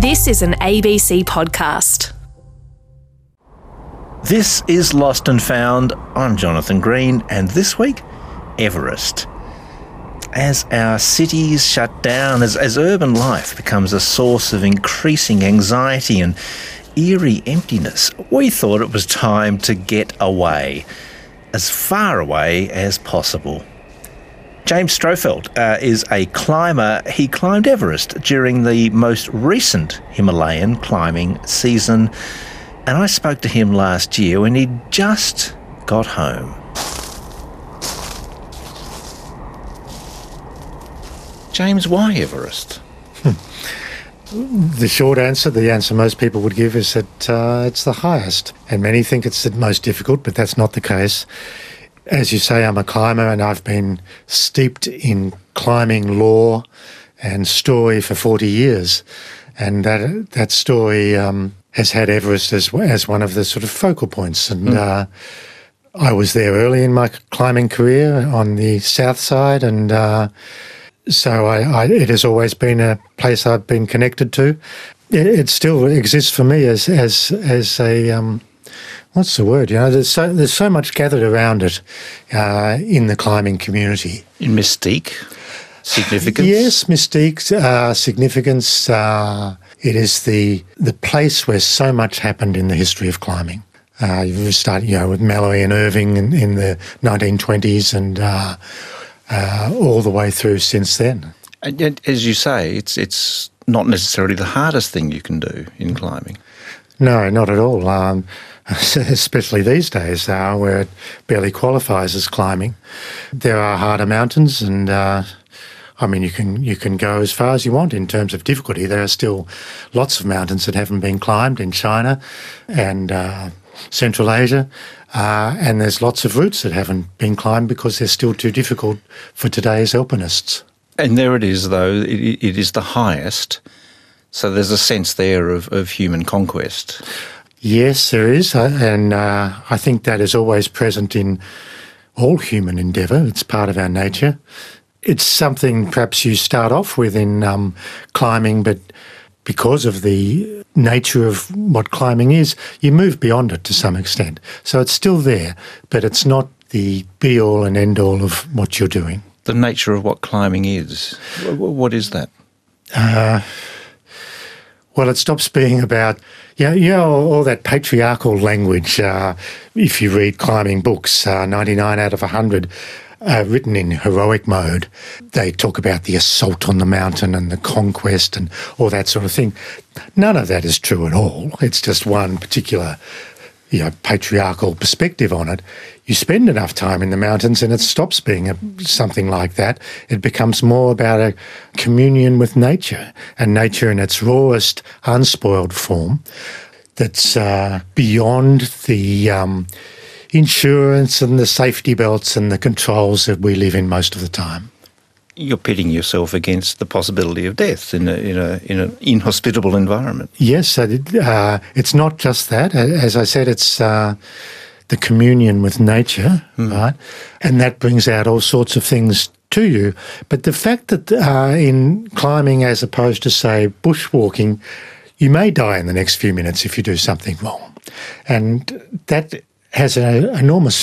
This is an ABC podcast. This is Lost and Found. I'm Jonathan Green, and this week, Everest. As our cities shut down, as urban life becomes a source of increasing anxiety and eerie emptiness, we thought it was time to get away, as far away as possible. James Strofeld is a climber. He climbed Everest during the most recent Himalayan climbing season, and I spoke to him last year when he'd just got home. James, why Everest? The short answer, the answer most people would give, is that it's the highest. And many think it's the most difficult, but that's not the case. As you say, I'm a climber, and I've been steeped in climbing lore and story for 40 years. And that story has had Everest as one of the sort of focal points. And I was there early in my climbing career on the south side, and so it has always been a place I've been connected to. It still exists for me as a what's the word? You know, there's so much gathered around it in the climbing community. In mystique, significance. Yes, mystique, significance. It is the place where so much happened in the history of climbing. You start, with Mallory and Irving in the 1920s, and all the way through since then. And yet, as you say, it's not necessarily the hardest thing you can do in climbing. No, not at all. Especially these days, where it barely qualifies as climbing. There are harder mountains, and you can go as far as you want in terms of difficulty. There are still lots of mountains that haven't been climbed in China and Central Asia, and there's lots of routes that haven't been climbed because they're still too difficult for today's alpinists. And there it is, though. It is the highest, so there's a sense there of human conquest. Yes, there is, and I think that is always present in all human endeavour. It's part of our nature. It's something perhaps you start off with in climbing, but because of the nature of what climbing is, you move beyond it to some extent. So it's still there, but it's not the be-all and end-all of what you're doing. The nature of what climbing is, what is that? Well, it stops being about, all that patriarchal language. If you read climbing books, 99 out of 100 are written in heroic mode. They talk about the assault on the mountain and the conquest and all that sort of thing. None of that is true at all. It's just one particular patriarchal perspective on it. You spend enough time in the mountains and it stops being something like that. It becomes more about a communion with nature, and nature in its rawest, unspoiled form that's beyond the insurance and the safety belts and the controls that we live in most of the time. You're pitting yourself against the possibility of death in an inhospitable environment. Yes, it's not just that. As I said, it's the communion with nature, right? And that brings out all sorts of things to you. But the fact that in climbing, as opposed to, say, bushwalking, you may die in the next few minutes if you do something wrong. And that has an enormous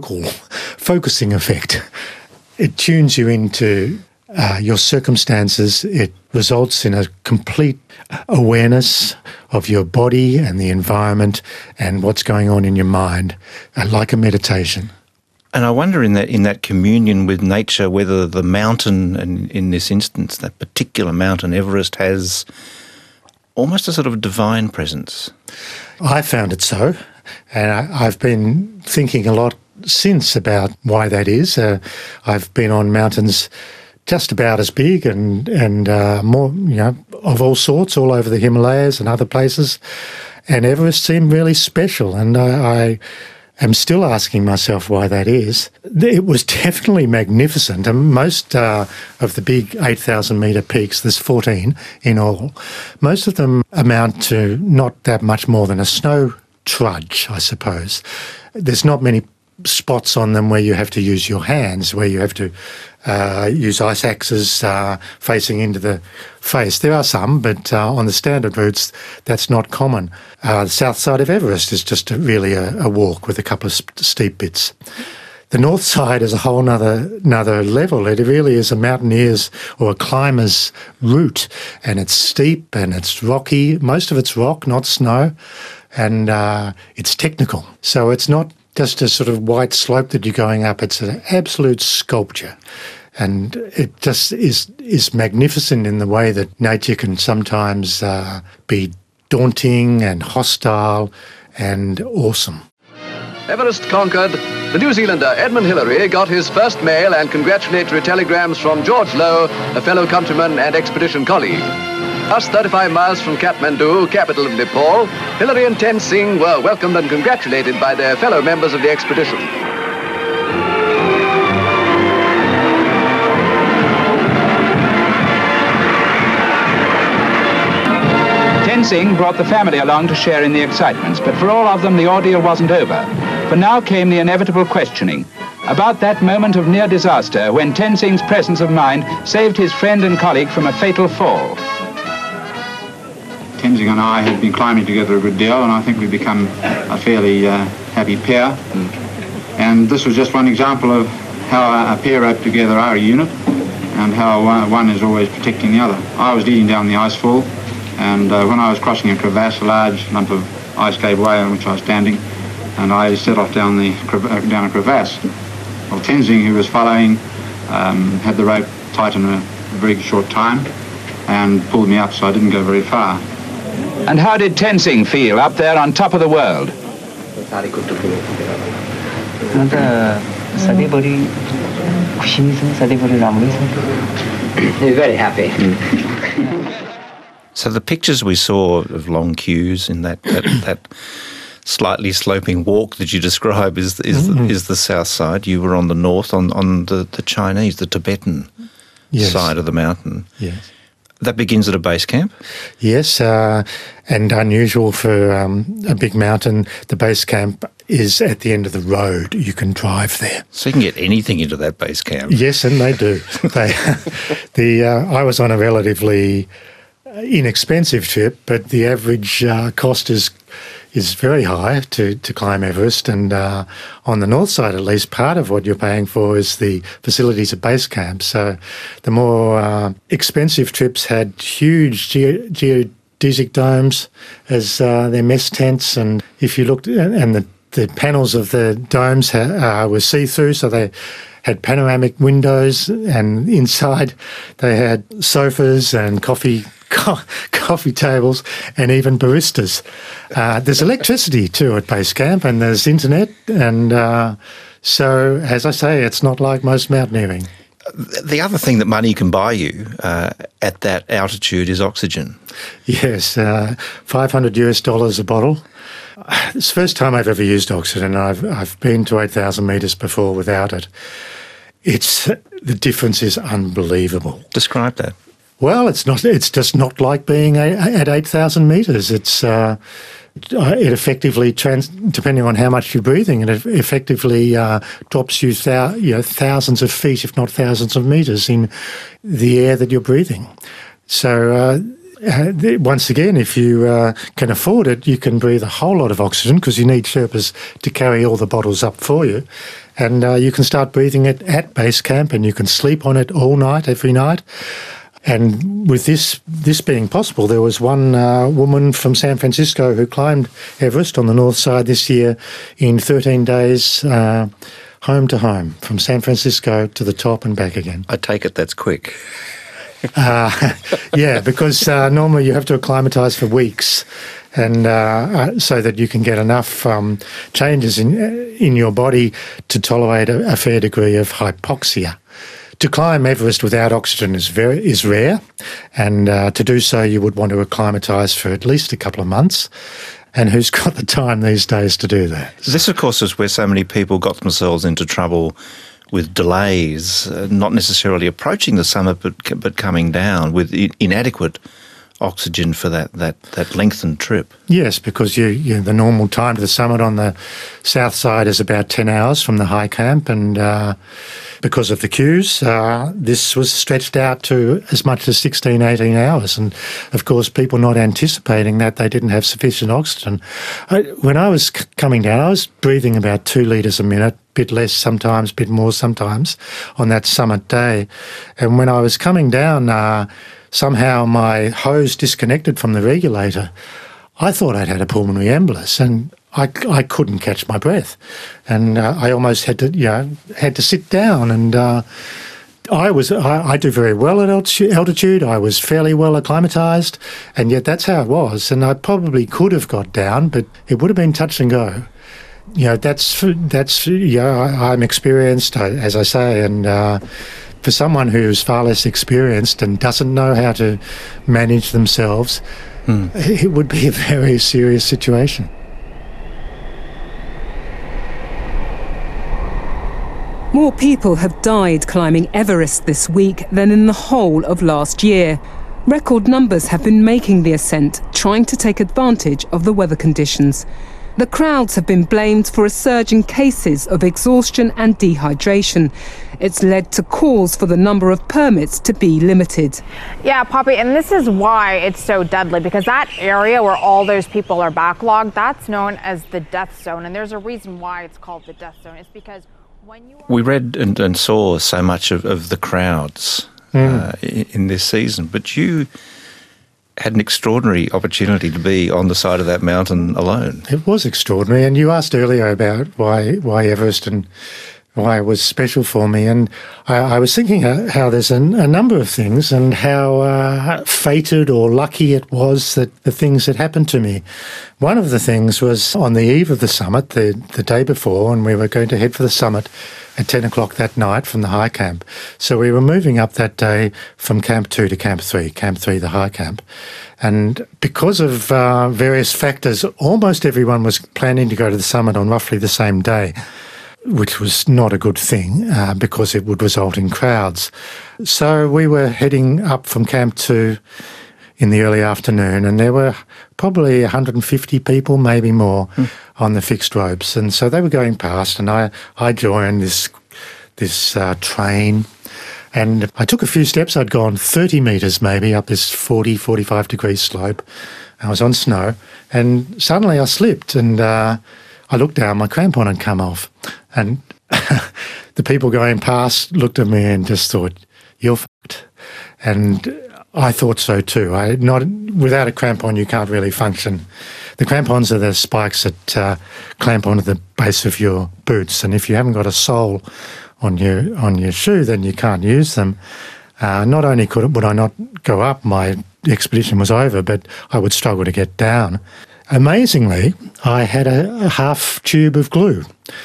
focusing effect. It tunes you into your circumstances. It results in a complete awareness of your body and the environment and what's going on in your mind, like a meditation. And I wonder in that communion with nature, whether the mountain, and in this instance, that particular mountain, Everest, has almost a sort of divine presence. I found it so, and I've been thinking a lot since about why that is. I've been on mountains just about as big and more, of all sorts, all over the Himalayas and other places, and Everest seemed really special, and I am still asking myself why that is. It was definitely magnificent, and most of the big 8,000 metre peaks, there's 14 in all, most of them amount to not that much more than a snow trudge, I suppose. There's not many spots on them where you have to use your hands, where you have to use ice axes facing into the face. There are some, but on the standard routes, that's not common. The south side of Everest is just really a walk with a couple of steep bits. The north side is a whole another level. It really is a mountaineer's or a climber's route, and it's steep and it's rocky. Most of it's rock, not snow, and it's technical. So it's not just a sort of white slope that you're going up. It's an absolute sculpture. And it just is magnificent in the way that nature can sometimes be daunting and hostile and awesome. Everest conquered, the New Zealander Edmund Hillary got his first mail and congratulatory telegrams from George Lowe, a fellow countryman and expedition colleague. Thus 35 miles from Kathmandu, capital of Nepal, Hillary and Tenzing were welcomed and congratulated by their fellow members of the expedition. Tenzing brought the family along to share in the excitements, but for all of them the ordeal wasn't over. For now came the inevitable questioning about that moment of near disaster when Tenzing's presence of mind saved his friend and colleague from a fatal fall. Tenzing and I had been climbing together a good deal, and I think we've become a fairly happy pair. And this was just one example of how a pair up together are a unit, and how one is always protecting the other. I was leading down the ice fall, and when I was crossing a crevasse, a large lump of ice gave way on which I was standing, and I set off down a crevasse. Well, Tenzing, who was following, had the rope tight in a very short time and pulled me up, so I didn't go very far. And how did Tenzing feel up there on top of the world? He's very happy. So the pictures we saw of long queues in that slightly sloping walk that you describe is the south side. You were on the north, on the Chinese, the Tibetan side of the mountain. Yes. That begins at a base camp? Yes, and unusual for a big mountain, the base camp is at the end of the road. You can drive there. So you can get anything into that base camp? Yes, and they do. I was on a relatively inexpensive trip, but the average cost is very high to climb Everest, and on the north side at least, part of what you're paying for is the facilities at base camp. So the more expensive trips had huge geodesic domes as their mess tents, and if you looked, and the panels of the domes were see-through, so they had panoramic windows, and inside they had sofas and coffee tables and even baristas. There's electricity too at base camp, and there's internet, and so, as I say, it's not like most mountaineering. The other thing that money can buy you at that altitude is oxygen. Yes, $500 a bottle. It's the first time I've ever used oxygen. I've been to 8,000 metres before without it. The difference is unbelievable. Describe that. Well, it's not. It's just not like being at 8,000 metres. It effectively, depending on how much you're breathing, it effectively drops you thousands of feet, if not thousands of metres, in the air that you're breathing. So once again, if you can afford it, you can breathe a whole lot of oxygen because you need Sherpas to carry all the bottles up for you. And you can start breathing it at base camp, and you can sleep on it all night, every night. And with this being possible, there was one woman from San Francisco who climbed Everest on the north side this year in 13 days, home to home, from San Francisco to the top and back again. I take it that's quick. Yeah, because normally you have to acclimatise for weeks, and so that you can get enough changes in your body to tolerate a fair degree of hypoxia. To climb Everest without oxygen is rare, and to do so you would want to acclimatise for at least a couple of months. And who's got the time these days to do that? This, of course, is where so many people got themselves into trouble with delays, not necessarily approaching the summit but coming down with inadequate oxygen for that lengthened trip. Yes, because the normal time to the summit on the south side is about 10 hours from the high camp, and because of the queues, this was stretched out to as much as 16, 18 hours. And, of course, people not anticipating that, they didn't have sufficient oxygen. When I was coming down, I was breathing about 2 litres a minute, bit less sometimes, bit more sometimes, on that summit day. And when I was coming down, somehow my hose disconnected from the regulator. I thought I'd had a pulmonary embolus, and I couldn't catch my breath, and I almost had to sit down. And I do very well at altitude. I was fairly well acclimatised, and yet that's how it was. And I probably could have got down, but it would have been touch and go. I'm experienced, as I say, and for someone who's far less experienced and doesn't know how to manage themselves, it would be a very serious situation. More people have died climbing Everest this week than in the whole of last year. Record numbers have been making the ascent, trying to take advantage of the weather conditions. The crowds have been blamed for a surge in cases of exhaustion and dehydration. It's led to calls for the number of permits to be limited. Yeah, Poppy, and this is why it's so deadly, because that area where all those people are backlogged, that's known as the death zone. And there's a reason why it's called the death zone. It's because when you... We read and saw so much of the crowds in this season, but you had an extraordinary opportunity to be on the side of that mountain alone. It was extraordinary, and you asked earlier about why Everest and why it was special for me, and I was thinking how there's a number of things, and how fated or lucky it was that the things that happened to me. One of the things was on the eve of the summit, the day before, and we were going to head for the summit at 10 o'clock that night from the high camp. So we were moving up that day from Camp 2 to Camp 3, the high camp. And because of various factors, almost everyone was planning to go to the summit on roughly the same day, which was not a good thing because it would result in crowds. So we were heading up from Camp 2 in the early afternoon, and there were probably 150 people, maybe more, on the fixed ropes. And so they were going past, and I joined this train, and I took a few steps. I'd gone 30 metres maybe up this 40, 45 degree slope. I was on snow, and suddenly I slipped, and I looked down, my crampon had come off, and the people going past looked at me and just thought, "You're fucked." And I thought so too. Without a crampon, you can't really function. The crampons are the spikes that clamp onto the base of your boots, and if you haven't got a sole on your shoe, then you can't use them. Not only would I not go up, my expedition was over, but I would struggle to get down. Amazingly, I had a half tube of glue.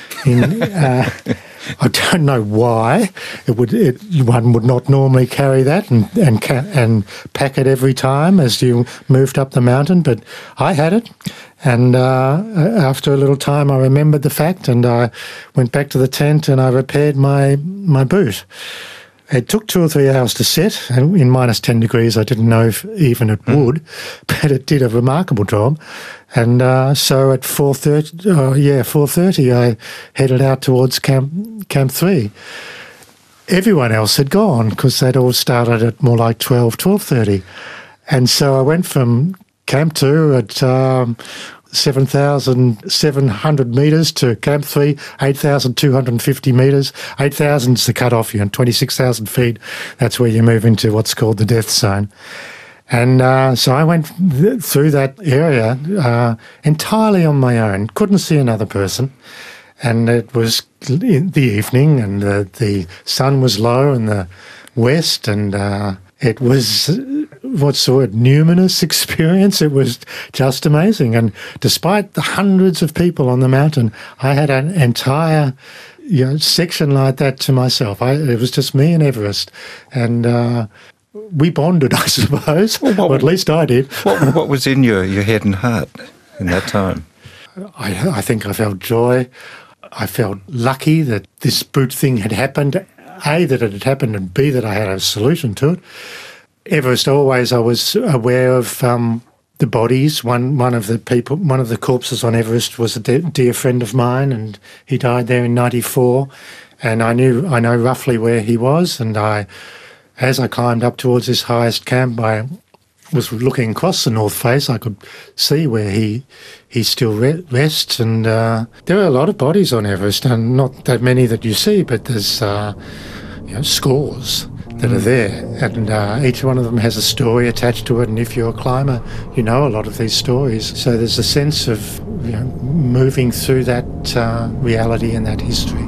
I don't know why one would not normally carry that and pack it every time as you moved up the mountain, but I had it. And after a little time, I remembered the fact, and I went back to the tent and I repaired my boot. It took 2 or 3 hours to set, and in minus 10 degrees, I didn't know if even it would, but it did a remarkable job. And so at 4:30, I headed out towards Camp 3. Everyone else had gone because they'd all started at more like 12:30. And so I went from Camp 2 at 7,700 metres to Camp 3, 8,250 metres. 8,000 is the cut-off, 26,000 feet. That's where you move into what's called the death zone. And so I went through that area entirely on my own, couldn't see another person. And it was in the evening, and the sun was low in the west, and it was, what's the word, numinous experience. It was just amazing. And despite the hundreds of people on the mountain, I had an entire section like that to myself. It was just me and Everest. And we bonded, I suppose. Well, at least I did. What was in your head and heart in that time? I think I felt joy. I felt lucky that this boot thing had happened. A, that it had happened, and B, that I had a solution to it. Everest, always I was aware of the bodies. One of the corpses on Everest was a dear friend of mine, and he died there in '94. And I know roughly where he was. And as I climbed up towards this highest camp, I was looking across the north face. I could see where he still rests. And there are a lot of bodies on Everest, and not that many that you see, but there's scores that are there, and each one of them has a story attached to it, and if you're a climber, you know a lot of these stories. So there's a sense of moving through that reality and that history.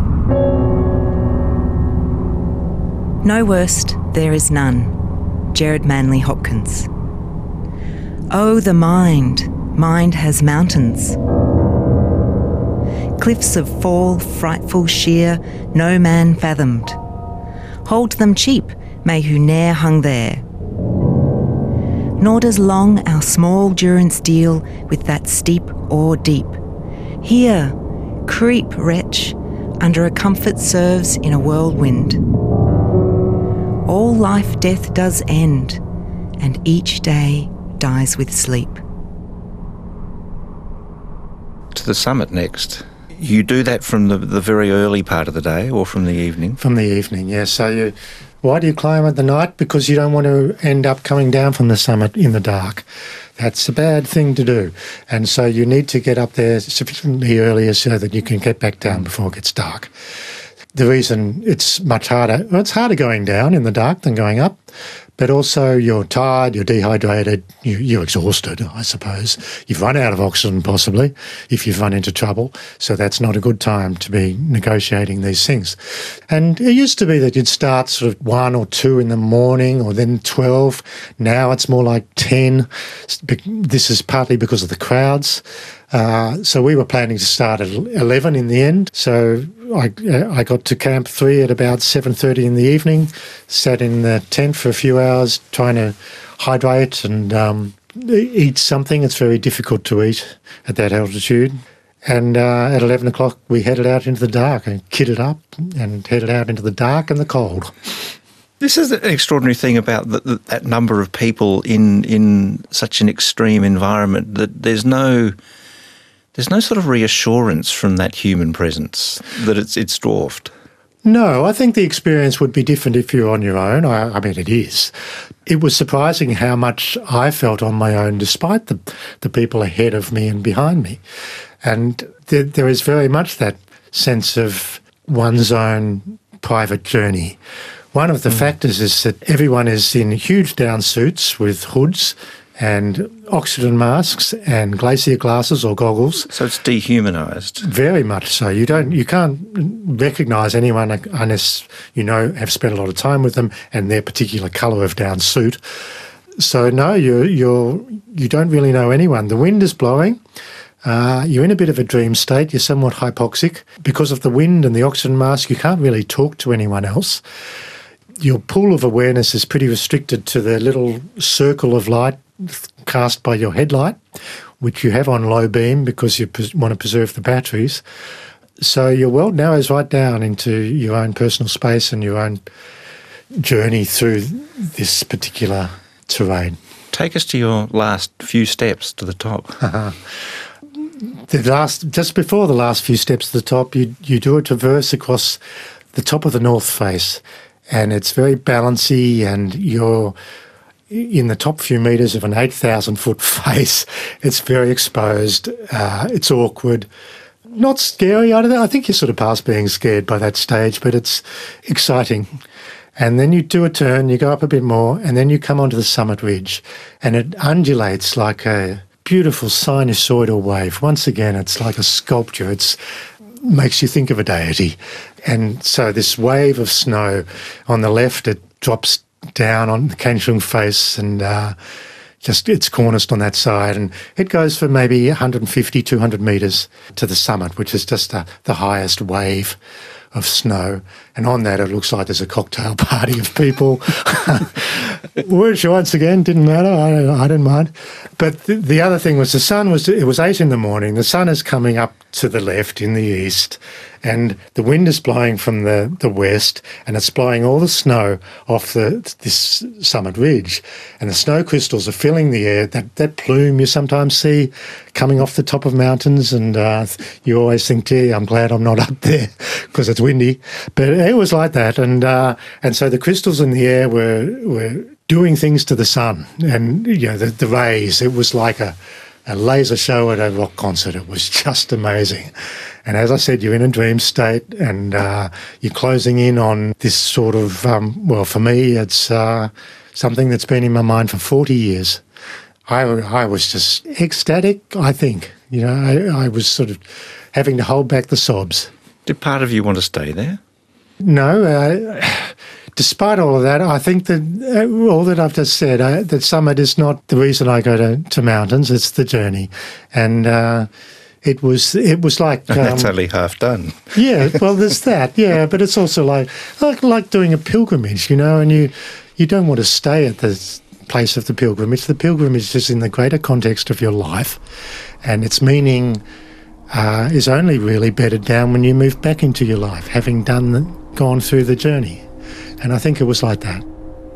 No worst, there is none. Gerard Manley Hopkins. Oh, the mind has mountains. Cliffs of fall, frightful sheer, no man fathomed. Hold them cheap, may who ne'er hung there. Nor does long our small durance deal with that steep or deep. Here, creep, wretch, under a comfort serves in a whirlwind. All life death does end, and each day dies with sleep. To the summit next. You do that from the very early part of the day or from the evening? From the evening, yes. So why do you climb at the night? Because you don't want to end up coming down from the summit in the dark. That's a bad thing to do. And so you need to get up there sufficiently earlier so that you can get back down before it gets dark. The reason it's much harder, it's harder going down in the dark than going up, but also you're tired, you're dehydrated, you're exhausted, I suppose. You've run out of oxygen possibly if you've run into trouble, so that's not a good time to be negotiating these things. And it used to be that you'd start sort of 1 or 2 in the morning or then 12. Now it's more like 10. This is partly because of the crowds. So we were planning to start at 11 in the end. So I got to Camp 3 at about 7:30 in the evening, sat in the tent for a few hours trying to hydrate and eat something. It's very difficult to eat at that altitude. And at 11 o'clock we headed out into the dark and kitted up and headed out into the dark and the cold. This is an extraordinary thing about that number of people in such an extreme environment, that there's no sort of reassurance from that human presence that it's dwarfed. No, I think the experience would be different if you're on your own. I mean, it is. It was surprising how much I felt on my own despite the people ahead of me and behind me. And there is very much that sense of one's own private journey. One of the factors is that everyone is in huge down suits with hoods and oxygen masks and glacier glasses or goggles. So it's dehumanised. Very much so. You can't recognise anyone unless have spent a lot of time with them and their particular colour of down suit. So no, you don't really know anyone. The wind is blowing. You're in a bit of a dream state. You're somewhat hypoxic. Because of the wind and the oxygen mask, you can't really talk to anyone else. Your pool of awareness is pretty restricted to the little circle of light cast by your headlight, which you have on low beam because you want to preserve the batteries. So your world narrows right down into your own personal space and your own journey through this particular terrain. Take us to your last few steps to the top. Just before the last few steps to the top, you do a traverse across the top of the north face, and it's very balancy, and you're in the top few metres of an 8,000-foot face. It's very exposed. It's awkward. Not scary. I think you're sort of past being scared by that stage, but it's exciting. And then you do a turn, you go up a bit more, and then you come onto the summit ridge, and it undulates like a beautiful sinusoidal wave. Once again, it's like a sculpture. It makes you think of a deity. And so this wave of snow on the left, it drops down on the Kangshung face and just it's corniced on that side, and it goes for maybe 150, 200 metres to the summit, which is just the highest wave of snow. And on that, it looks like there's a cocktail party of people. Which, once again, didn't matter. I didn't mind. But the other thing was it was 8 in the morning. The sun is coming up to the left in the east, and the wind is blowing from the west, and it's blowing all the snow off this summit ridge, and the snow crystals are filling the air. That plume you sometimes see coming off the top of mountains, and you always think, gee, I'm glad I'm not up there because it's windy. But it was like that, and so the crystals in the air were doing things to the sun, and the rays. It was like a laser show at a rock concert. It was just amazing. And as I said, you're in a dream state, and you're closing in on this sort of, for me, it's something that's been in my mind for 40 years. I was just ecstatic, I think. I was sort of having to hold back the sobs. Did part of you want to stay there? No. Despite all of that, I think that all that I've just said, that summit is not the reason I go to mountains. It's the journey, and it was like that's only half done. Yeah, well, there's that. Yeah, but it's also like doing a pilgrimage, and you don't want to stay at the place of the pilgrimage. The pilgrimage is in the greater context of your life, and its meaning is only really bedded down when you move back into your life, having gone through the journey. And I think it was like that.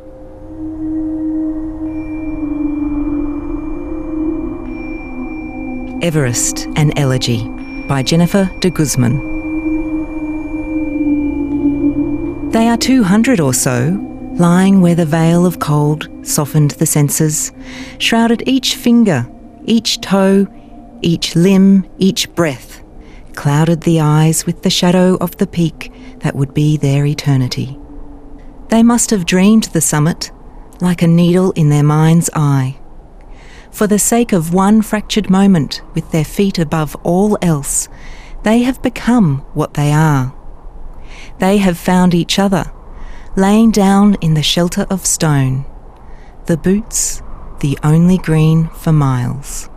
Everest, an Elegy by Jennifer de Guzman. They are 200 or so, lying where the veil of cold softened the senses, shrouded each finger, each toe, each limb, each breath, clouded the eyes with the shadow of the peak that would be their eternity. They must have dreamed the summit like a needle in their mind's eye. For the sake of one fractured moment with their feet above all else, they have become what they are. They have found each other, laying down in the shelter of stone, the boots, the only green for miles.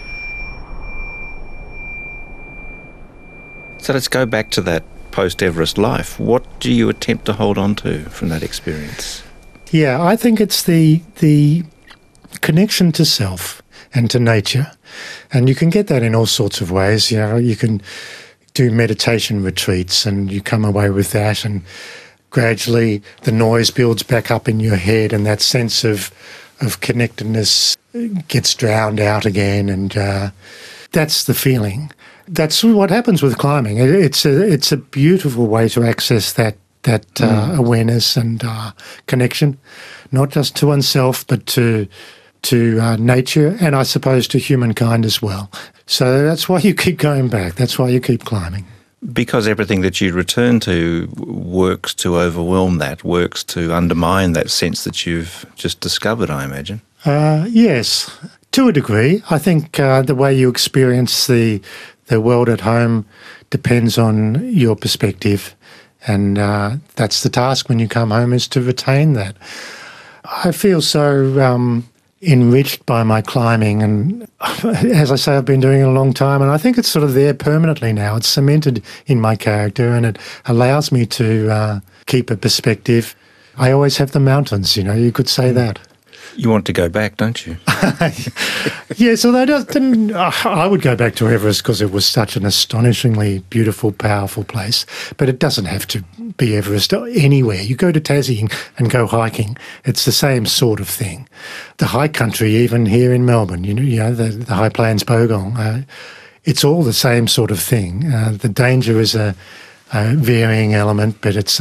So let's go back to that post-Everest life. What do you attempt to hold on to from that experience? Yeah, I think it's the connection to self and to nature. And you can get that in all sorts of ways. You can do meditation retreats and you come away with that, and gradually the noise builds back up in your head, and that sense of connectedness gets drowned out again, and that's the feeling. That's what happens with climbing. It's a beautiful way to access that awareness and connection, not just to oneself, but to nature, and I suppose to humankind as well. So that's why you keep going back. That's why you keep climbing. Because everything that you return to works to overwhelm that, works to undermine that sense that you've just discovered, I imagine. Yes, to a degree. I think the way you experience the world at home depends on your perspective, and that's the task when you come home, is to retain that. I feel so enriched by my climbing, and as I say, I've been doing it a long time, and I think it's sort of there permanently now. It's cemented in my character, and it allows me to keep a perspective. I always have the mountains, you could say that. You want to go back, don't you? Yes, although I would go back to Everest because it was such an astonishingly beautiful, powerful place. But it doesn't have to be Everest. Anywhere. You go to Tassie and go hiking, it's the same sort of thing. The high country, even here in Melbourne, the High Plains Bogong, it's all the same sort of thing. The danger is a varying element, but it's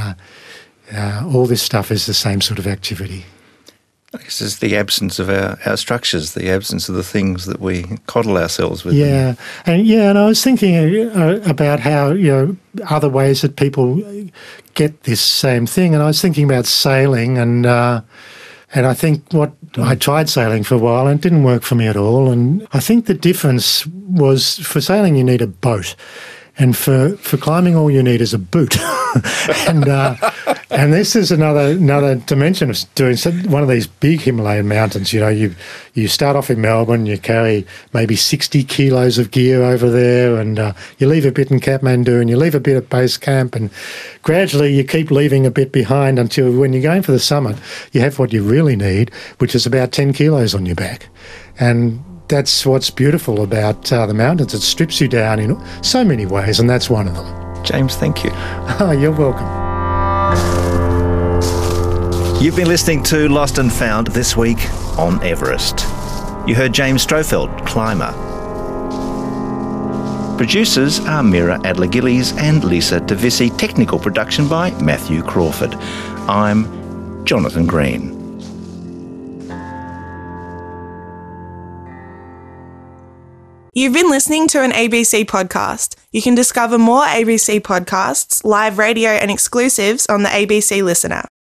all this stuff is the same sort of activity. I guess it's the absence of our structures, the absence of the things that we coddle ourselves with. Yeah, and I was thinking about how other ways that people get this same thing, and I was thinking about sailing, and I think I tried sailing for a while and it didn't work for me at all, and I think the difference was, for sailing you need a boat, and for climbing all you need is a boot. And this is another dimension of doing one of these big Himalayan mountains. You start off in Melbourne, you carry maybe 60 kilos of gear over there, and you leave a bit in Kathmandu and you leave a bit at base camp, and gradually you keep leaving a bit behind until when you're going for the summit, you have what you really need, which is about 10 kilos on your back. And that's what's beautiful about the mountains. It strips you down in so many ways, and that's one of them. James, thank you. You're welcome. You've been listening to Lost and Found this week on Everest. You heard James Strofeld, climber. Producers are Mira Adler-Gillies and Lisa DeVisi. Technical production by Matthew Crawford. I'm Jonathan Green. You've been listening to an ABC podcast. You can discover more ABC podcasts, live radio and exclusives on the ABC Listener.